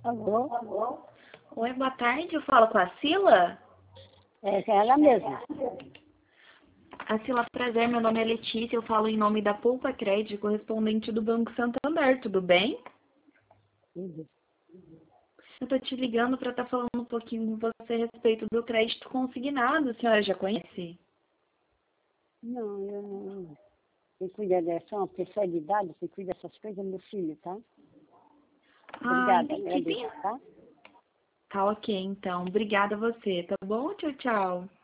Alô? Oi, boa tarde. Eu falo com a Sila? É ela mesma. A Sila, prazer. Meu nome é Letícia. Eu falo em nome da Poupa Crédito, correspondente do Banco Santander. Tudo bem? Uhum. Eu tô te ligando para estar falando um pouquinho com você a respeito do crédito consignado. A senhora já conhece? Não, eu não. Quem cuida dessa, uma pessoa de idade, quem cuida dessas coisas é meu filho, tá? Obrigada, Entendi. agradeço, tá? Tá ok, então. Obrigada a você, tá bom? Tchau, tchau.